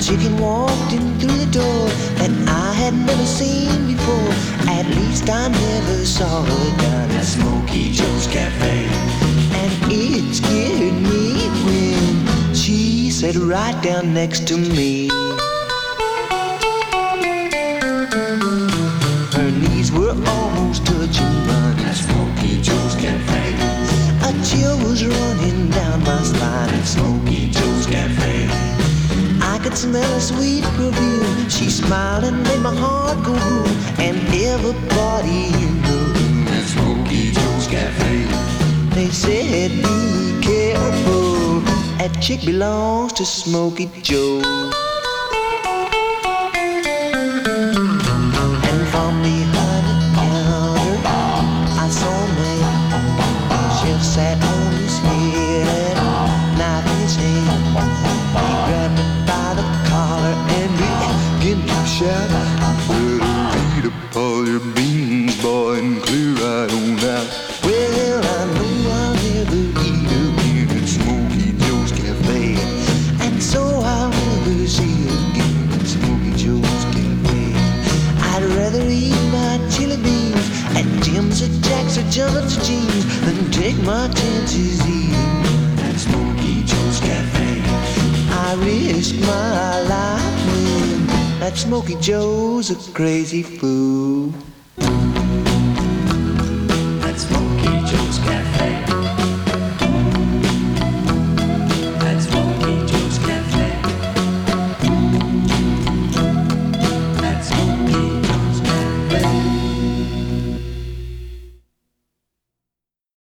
chicken walked in through the door that I had never seen before. At least I never saw her down at Smokey Joe's Cafe. And it scared me when she sat right down next to me. Her knees were almost touching mine at Smokey Joe's Cafe. A chill was running down my spine at Smokey Joe's Cafe. I could smell a sweet perfume. She smiled and made my heart go boom. And everybody in the room at Smokey Joe's Cafe, they said, be careful, that chick belongs to Smokey Joe. And from behind the counter, I saw a man. Chef sat on his head and knife in his hand. He grabbed me by the collar and began to shout, better eat up all your beans, boy, and clear right on out. Well, I know I'll never eat again at Smokey Joe's Cafe, and so I'll never see you again at Smokey Joe's Cafe. I'd rather eat my chili beans at Jim's or Jack's or John's or Jean's than take my chances eating at Smokey Joe's Cafe. I risk my life when that Smokey Joe's a crazy fool.